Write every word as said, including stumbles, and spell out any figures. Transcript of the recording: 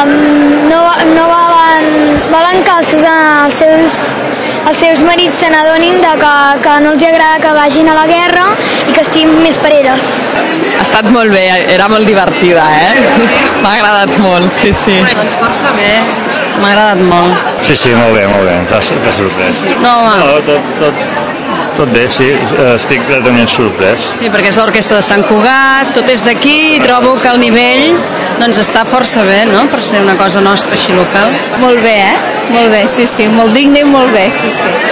no, no volen, volen que els seus, els seus, els seus marits se n'adonin de que, que no els agrada que vagin a la guerra i que estiguin més per elles. Ha estat molt bé, era molt divertida, eh? M'ha agradat molt, sí, sí. Doncs força bé, M'ha agradat molt. Sí, sí, molt bé, molt bé, ens ha, ens ha sorprès. no, home, No, tot, tot, tot bé, sí, estic gratament sorprès. sí, perquè és l'orquestra de Sant Cugat, tot és d'aquí i trobo que el nivell doncs està força bé, no?, per ser una cosa nostra així local. Molt bé, eh? Molt bé, sí, sí, molt digne i molt bé, sí, sí.